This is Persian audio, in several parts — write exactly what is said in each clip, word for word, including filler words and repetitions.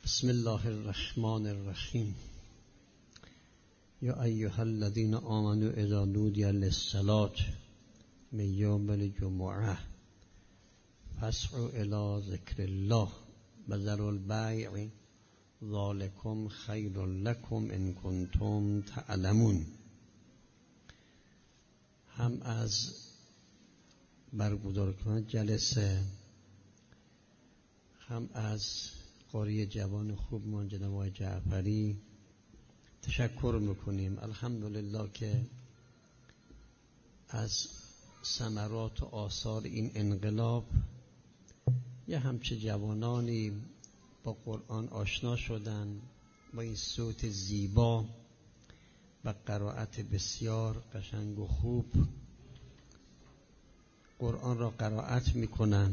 بسم الله الرحمن الرحیم. یا ایها الذین آمنوا اذا نودی للصلاة من یوم الجمعة فاسعوا الی ذکر الله و ذروا البیع ذلکم خیر لکم ان کنتم تعلمون. هم از برگزار کنند جلسه، هم از قاری جوان خوب ما جناب آقای جعفری تشکر میکنیم. الحمدلله که از ثمرات و آثار این انقلاب یه همچه جوانانی با قرآن آشنا شدن، با این صوت زیبا و قرائت بسیار قشنگ و خوب قرآن را قرائت میکنن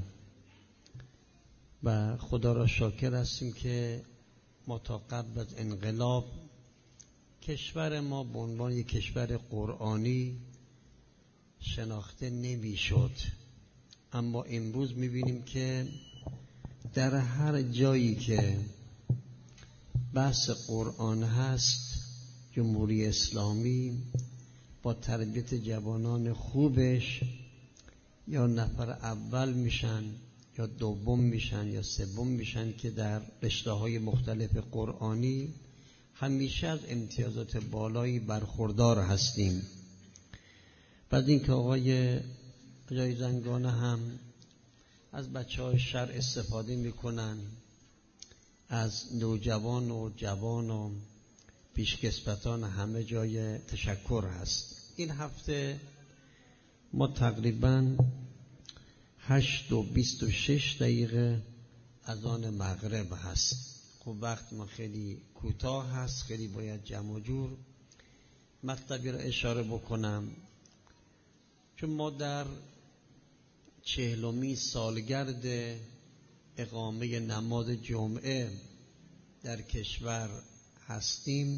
و خدا را شاکر هستیم که ما تا قبل از انقلاب کشور ما به عنوان یک کشور قرآنی شناخته نمیشد، اما امروز میبینیم که در هر جایی که بحث قرآن هست جمهوری اسلامی با تربیت جوانان خوبش یا نفر اول میشن یا دوم میشن یا سوم میشن که در رشته‌های مختلف قرآنی همیشه از امتیازات بالایی برخوردار هستیم. بعد اینکه آقای جای زنگانه هم از بچه‌های شهر استفاده میکنن، از نوجوان و جوان و پیشکسوتان همه جای تشکر هست. این هفته ما تقریباً هشت و بیست و شش دقیقه اذان مغرب هست. خب وقت ما خیلی کوتاه هست، خیلی باید جمع و جور مطلبی را اشاره بکنم، چون ما در چهلمین سالگرد اقامه نماز جمعه در کشور هستیم.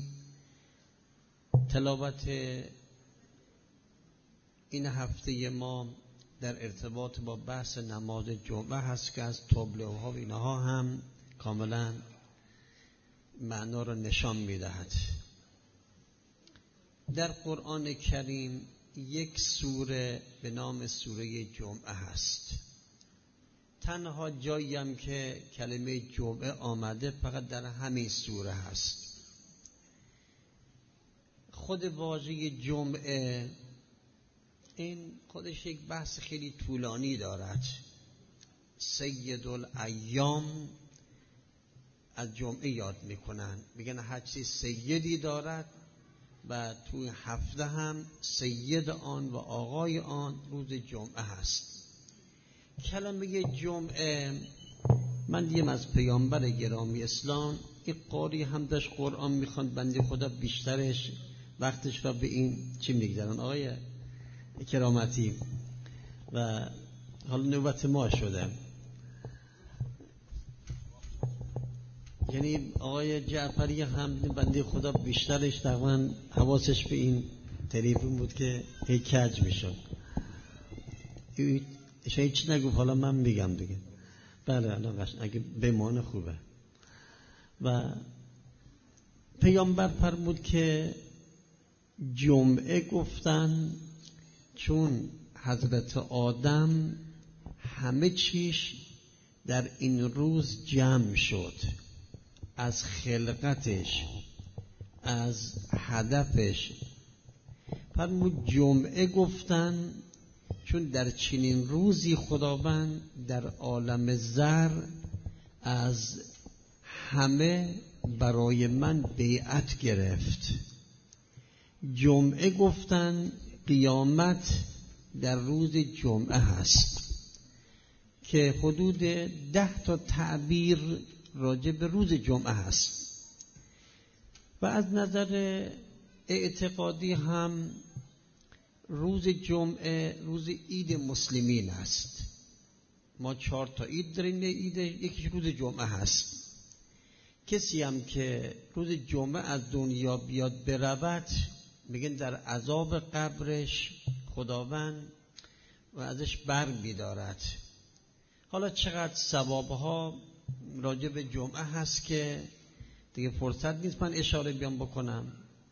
تلاوت این هفته ما در ارتباط با بحث نماز جمعه هست که از تابلوها و اینها هم کاملا معنا را نشان میدهد. در قرآن کریم یک سوره به نام سوره جمعه هست. تنها جایی هم که کلمه جمعه آمده فقط در همین سوره هست. خود واژه جمعه این خودش یک بحث خیلی طولانی دارد. سید الایام از جمعه یاد میکنن، میگن هر چی سیدی دارد و توی هفته هم سید آن و آقای آن روز جمعه هست. کلمه جمعه من دیم از پیامبر گرامی اسلام، این قاری هم داشت قرآن میخوند، بنده خدا بیشترش وقتش را به این چی میگذارن آقای کرامتی و حالا نوبت ما شده. یعنی آقای جعفری هم بنده خدا بیشترش تقریبا حواسش به این تلفن بود که هی کج میشد. شاید چی نگو، حالا من میگم دیگه. بله الان اگه بمانه خوبه. و پیامبر فرمود که جمعه گفتن چون حضرت آدم همه چیش در این روز جمع شد، از خلقتش، از هدفش. فرمود جمعه گفتن چون در چنین روزی خداوند در عالم زر از همه برای من بیعت گرفت. جمعه گفتن قیامت در روز جمعه هست که حدود ده تا تعبیر راجع به روز جمعه هست. و از نظر اعتقادی هم روز جمعه روز عید مسلمین است. ما چهار تا عید داریم، عید یکیش روز جمعه هست. کسی هم که روز جمعه از دنیا بیاد برود، میگن در عذاب قبرش خداوند و ازش بر می‌دارد. حالا چقدر ثوابها راجع به جمعه هست که دیگه فرصت نیست من اشاره بیام بکنم.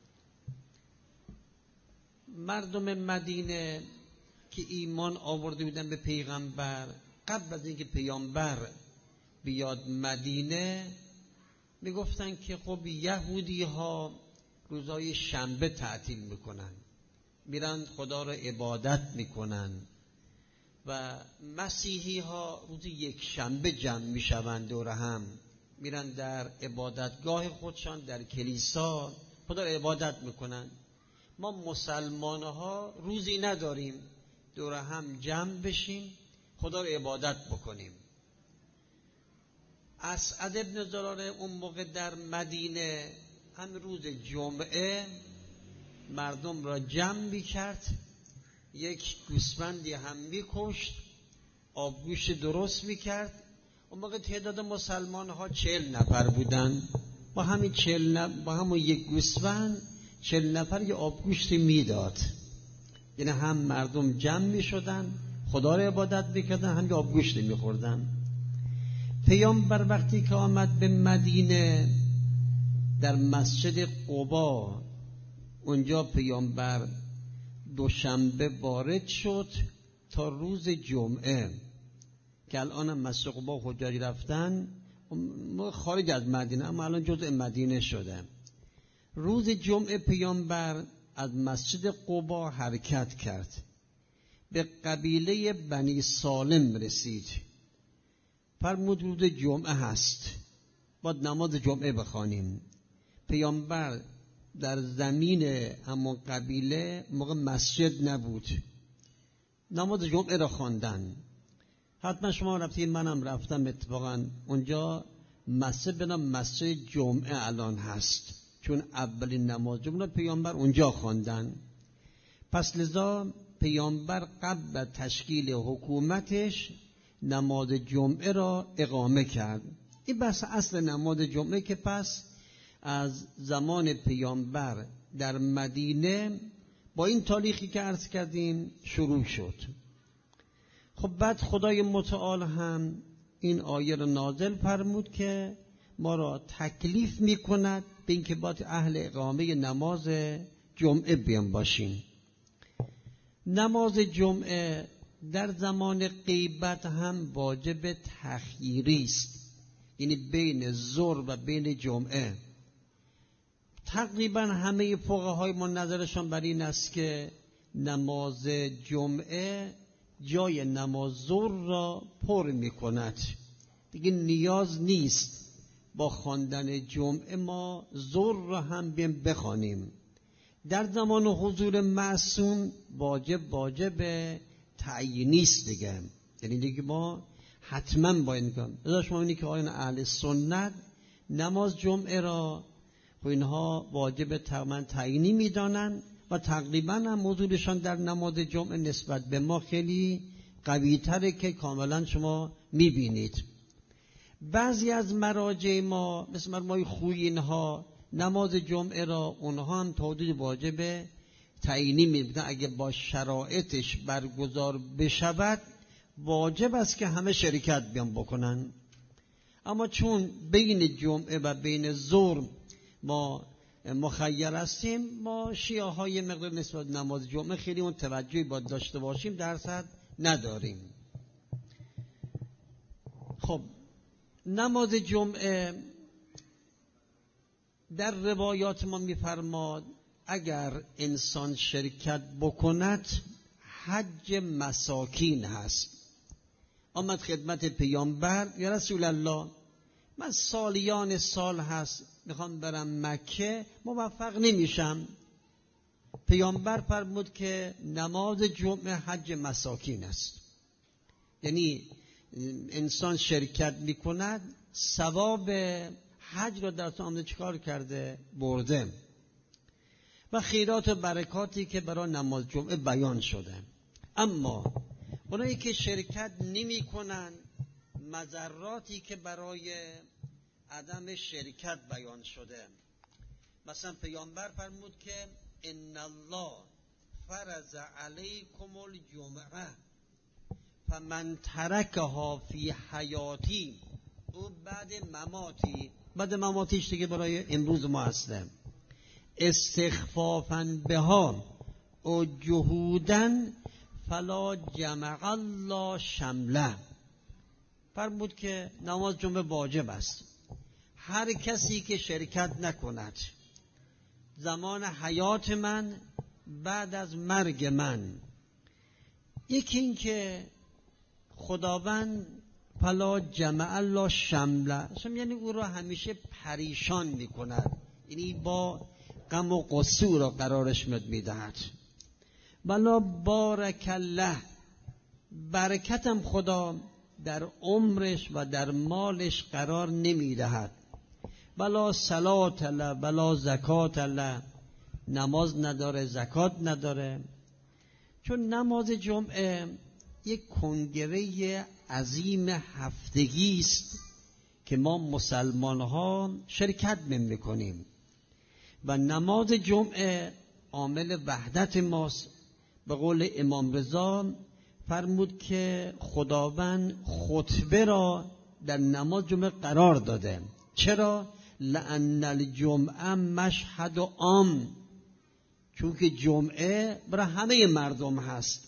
مردم مدینه که ایمان آورده بودن به پیغمبر، قبل از اینکه پیامبر بیاد مدینه میگفتن که خب یهودی ها روزای شنبه تعطیل میکنن، میرن خدا را عبادت میکنن و مسیحی ها روز یک شنبه جمع میشوند دور هم، میرن در عبادتگاه خودشان در کلیسا خدا را عبادت میکنن. ما مسلمان ها روزی نداریم دور هم جمع بشیم خدا را عبادت بکنیم. اسعد ابن زراره اون موقع در مدینه هم روز جمعه مردم را جمع میکرد، یک گوسفندی هم میکشت، آبگوشت درست میکرد. اون موقع تعداد مسلمان ها چهل نفر بودن، با همین چهل نفر با همون یک گوسفند چهل نفر یه آبگوشت میداد. یعنی هم مردم جمع میشدن خدا را عبادت میکردن هم یه آبگوشت میخوردن. پیامبر وقتی که آمد به مدینه در مسجد قبا، اونجا پیامبر دوشنبه وارد شد تا روز جمعه که الان هم مسجد قبا حجاج رفتن خارج از مدینه اما الان جزء مدینه شده. روز جمعه پیامبر از مسجد قبا حرکت کرد، به قبیله بنی سالم رسید. فرمود روز جمعه هست باید نماز جمعه بخوانیم. پیامبر در زمین همون قبیله موقع مسجد نبود، نماز جمعه را خواندن. حتما شما رفتید، منم رفتم اتفاقا اونجا مسجد به نام مسجد جمعه الان هست، چون اولین نماز جمعه پیامبر اونجا خواندن. پس لذا پیامبر قبل تشکیل حکومتش نماز جمعه را اقامه کرد. این بحث اصل نماز جمعه که پس از زمان پیامبر در مدینه با این تاریخی که عرض کردیم شروع شد. خب بعد خدای متعال هم این آیه را نازل فرمود که ما را تکلیف میکند به اینکه باید اهل اقامه نماز جمعه بیان باشیم. نماز جمعه در زمان غیبت هم واجب تخییری است، یعنی بین ظهر و بین جمعه. تقریبا همه فقهای ما نظرشان بر این است که نماز جمعه جای نماز ظهر را پر می کند، دیگه نیاز نیست با خواندن جمعه ما ظهر را هم بیم بخوانیم. در زمان حضور معصوم واجب واجب تعیینی است دیگه، یعنی دیگه ما حتما باید کنیم. ازا شما اینی که آیان اهل سنت نماز جمعه را و اینها واجب تقریبا تعیینی میدانن و تقریبا هم حضورشان در نماز جمعه نسبت به ما خیلی قوی تره که کاملا شما میبینید. بعضی از مراجع ما مثل مرمای خویین ها نماز جمعه را اونها هم تا حدود واجب تعیینی میدونن، اگه با شرایطش برگزار بشود واجب است که همه شرکت بیان بکنن. اما چون بین جمعه و بین ظهر ما مخیر هستیم، ما شیعه های مقدار نسبت نماز جمعه خیلی اون توجهی باید داشته باشیم درصد نداریم. خب نماز جمعه در روایات ما میفرماد اگر انسان شرکت بکند حج مساکین هست. آمد خدمت پیامبر، یا رسول الله من سالیان سال هست میخوام برم مکه موفق نمیشم. پیامبر فرمود که نماز جمعه حج مساکین است، یعنی انسان شرکت میکند ثواب حج را در تو آمده چیکار کرده؟ برده. و خیرات و برکاتی که برای نماز جمعه بیان شده. اما اونایی که شرکت نمی کنن مضراتی که برای عدم شرکت بیان شده، مثلا پیامبر فرمود که ان الله فرض علیکم الجمعه فمن ترکها فی حیاتی او بعد مماتی بعد مماتیش دیگه برای امروز ما هسته استخفافا بها و جهودن فلا جمع الله شمله فرمود که نماز جمعه واجب است. هر کسی که شرکت نکند زمان حیات من بعد از مرگ من، یکی این که خداوند فلا جمع الله شمله یعنی او را همیشه پریشان میکند، یعنی با غم و غصه او را قرارش میدهد. بلا بارک الله برکتم خدا در عمرش و در مالش قرار نمیدهد. بلا صلات الله بلا زکات الله نماز نداره زکات نداره. چون نماز جمعه یک کنگره عظیم هفتگی است که ما مسلمان ها شرکت میکنیم و نماز جمعه عامل وحدت ماست. به قول امام رضا فرمود که خداوند خطبه را در نماز جمعه قرار داده. چرا؟ لأن الجمعه مشهد عام، چون که جمعه برای همه مردم هست.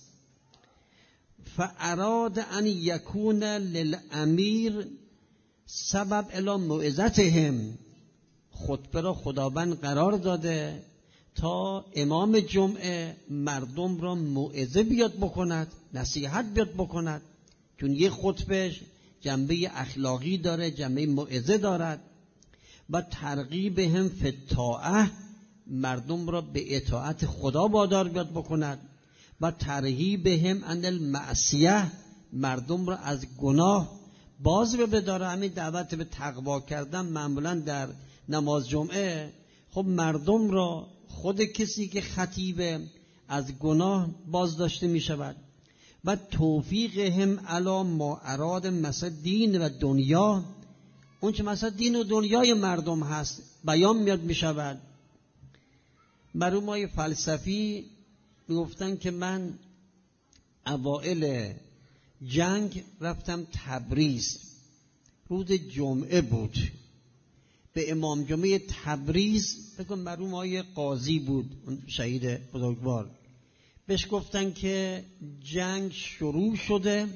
فاراد ان یکون للامیر سبب الی موعظتهم، خطبه را خداوند قرار داده تا امام جمعه مردم را موعظه بیاد بکند، نصیحت بیاد بکند، چون یه خطبه جنبه اخلاقی داره، جنبه موعظه دارد. و ترغیبهم فی الطاعه، مردم را به اطاعت خدا وادار بیاد بکند. و ترهیبهم عن المعصیه، مردم را از گناه باز بداره. همین دعوت به تقوا کردن معمولا در نماز جمعه خب مردم را، خود کسی که خطیبه، از گناه باز داشته می شود. و توفیقهم علی ما اراد مثل دین و دنیا، اون چه مثل دین و دنیای مردم هست بیان میاد می شود. مرحومای فلسفی میگفتن که من اوائل جنگ رفتم تبریز، روز جمعه بود، به امام جمعه تبریز بگم مرحوم آقای قاضی بود، اون شهید بزرگوار، بهش گفتن که جنگ شروع شده،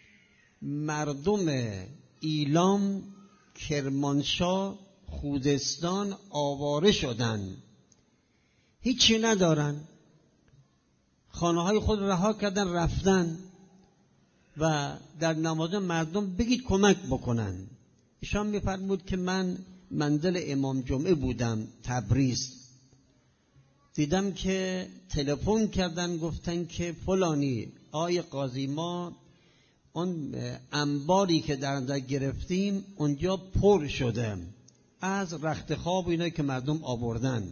مردم ایلام، کرمانشاه، خوزستان آواره شدن، هیچی ندارن، خانه های خود رها کردن رفتن و در نماز مردم بگید کمک بکنن. ایشان میفرمود که من منزل امام جمعه بودم تبریز، دیدم که تلفن کردن گفتن که فلانی آی قاضی ما اون انباری که در اونجا گرفتیم اونجا پر شده از رخت خواب و اینا که مردم آوردن،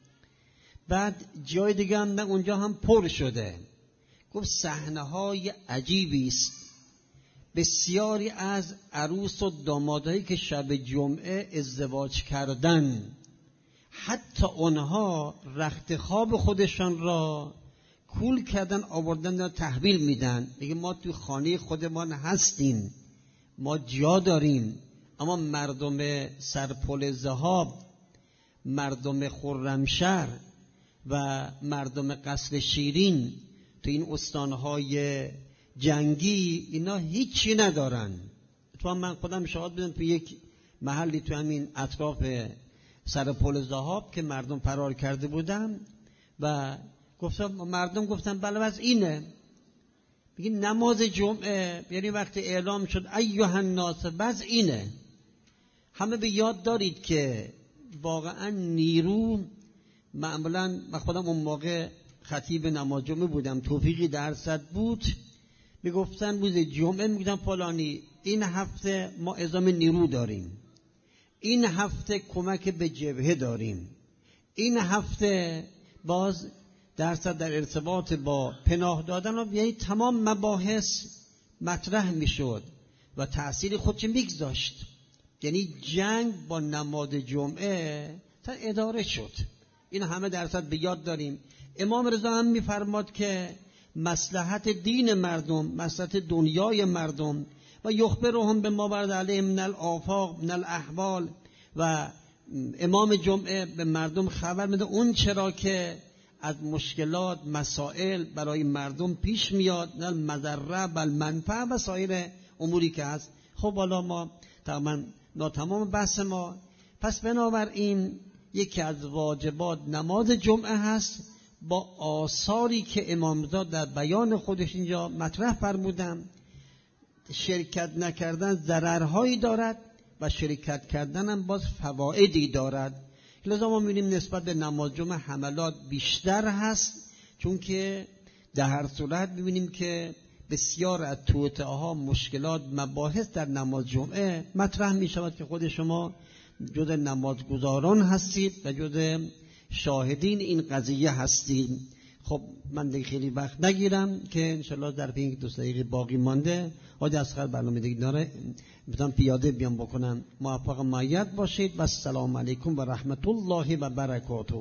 بعد جای دیگه هم اونجا هم پر شده. گفت صحنه های عجیبی است، بسیاری از عروس و دامادایی که شب جمعه ازدواج کردن، حتی اونها رخت خواب خودشان را کول کردن آوردن و تحویل میدن، میگه ما تو خانه خودمان هستیم، ما جا داریم، اما مردم سرپل ذهاب، مردم خرمشهر و مردم قصر شیرین تو این استانهای جنگی اینا هیچی ندارن. تو من خودم شاهد بودم تو یک محلی تو همین اطراف سرپل ذهاب که مردم فرار کرده بودم و گفتم، مردم گفتن بله بس اینه، میگه نماز جمعه یعنی وقتی اعلام شد ایها الناس بس اینه. همه به یاد دارید که واقعا نیرو، معمولا من خودم اون موقع خطیب نماز جمعه بودم، توفیقی درصد بود، میگفتن روز جمعه میگفتن فلانی این هفته ما اعزام نیرو داریم، این هفته کمک به جبهه داریم، این هفته باز درصد در ارتباط با پناه دادن و یعنی تمام مباحث مطرح میشد و تأثیر خودش میگذاشت. یعنی جنگ با نماز جمعه تا اداره شد. این همه درصد به یاد داریم. امام رضا هم میفرماد که مصلحت دین مردم، مصلحت دنیای مردم و یخبرهم به ما ورد علیهم من الآفاق من الاحوال، و امام جمعه به مردم خبر میده اون چرا که از مشکلات مسائل برای مردم پیش میاد، نه المضره بل منفعه و سایر اموری که هست. خب حالا ما تمام ناتمام بحث ما. پس بنابراین یکی از واجبات نماز جمعه هست با آثاری که امامزاده در بیان خودش اینجا مطرح فرمودن. شرکت نکردن ضررهایی دارد و شرکت کردن هم باز فوایدی دارد. لذا ما می‌بینیم نسبت به نماز جمعه حملات بیشتر هست، چون که در هر صورت می‌بینیم که بسیار از توطئه‌ها، مشکلات، مباحث در نماز جمعه مطرح می‌شود که خود شما جز نمازگزاران هستید و جز شاهدین این قضیه هستید. خب من دیگه خیلی وقت نگیرم که انشالله در پینگ دو دقیقه باقی مانده حاج اصغر برنامه دیگه داره، میتونم پیاده بیان بکنم. موفق معید باشید و السلام علیکم و رحمت الله و برکاته.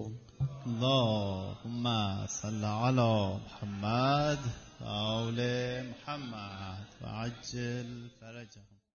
اللهم صل علی محمد و آل محمد و عجل فرجهم.